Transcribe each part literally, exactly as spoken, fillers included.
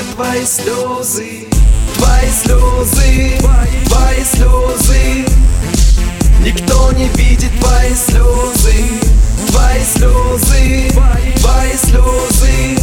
твои слезы, твои слезы, твои слезы. Никто не видит твои слезы, твои слезы, твои слезы.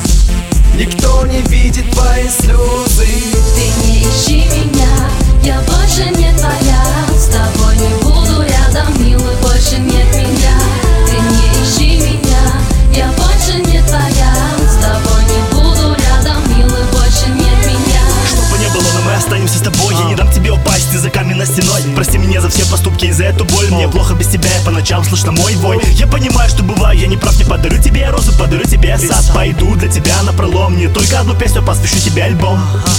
Никто не видит твои слезы. Ты не ищи меня, я больше не твоя. С тобой не буду рядом, милый, больше нет меня. Ты не ищи меня, я больше не твоя. С тобой не буду рядом, милый, больше нет меня. Что бы ни было, но мы останемся с тобой. Я не дам тебе упасть, ты за каменной стеной. Прости меня за все поступки и за эту боль. Мне плохо без тебя, и по ночам слышно мой вой. Я понимаю, что бываю, я не прав, не подарю тебе розу, подарю тебе сад. Пойду для тебя напролом, не только одну песню, посвящу тебе альбом.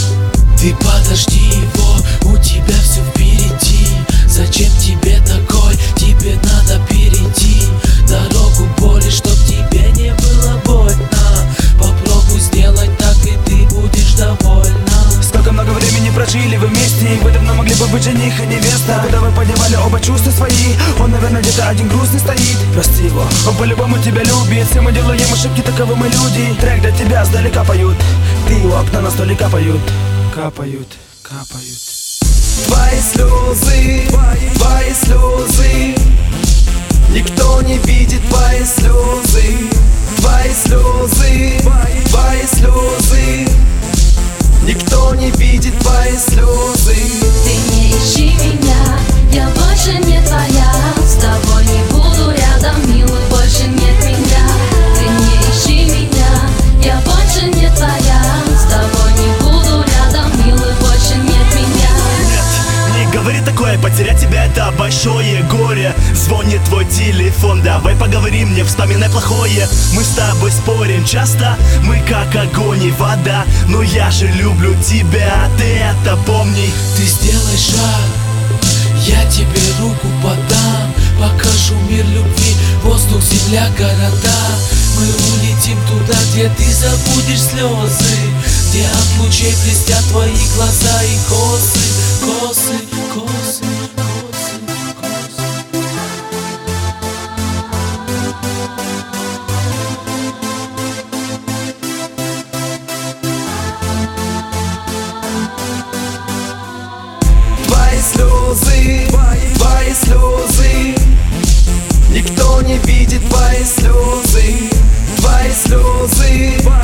Ты подожди его, у тебя все впереди. Зачем тебе такой? Тебе надо перейти дорогу боли, чтоб тебе не было больно. Попробуй сделать так, и ты будешь довольна. Столько много времени прожили вы вместе, и вы давно могли бы быть жених и невеста. Куда вы подевали оба чувства свои? Он, наверное, где-то один грустный стоит. Прости его, он по-любому тебя любит. Все мы делаем ошибки, таковы мы люди. Трек для тебя сдалека поют, ты у окна на столе капают. Капают, капают. Твои слезы, твои слезы. Никто не видит твои слезы, твои слезы, твои слезы. Никто не видит твои слезы. Ты не ищи меня, я больше не твоя. С тобой не буду рядом, милый, больше нет меня. Ты не ищи меня, я больше не твоя. С тобой не буду рядом, милый, больше нет меня. Нет, не говори такое, потерять тебя это большое горе. Звонит твой телефон, давай поговорим, не вспоминай плохое. Мы с тобой спорим часто, мы как огонь и вода. Но я же люблю тебя, ты это помни. Ты сделай шаг, я тебе руку подам. Покажу мир любви, воздух, земля, города. Мы улетим туда, где ты забудешь слезы, где от лучей блестят твои глаза и косы, косы, косы, косы, косы. Твои слезы, твои слезы. Никто не видит твои слезы, твои слезы.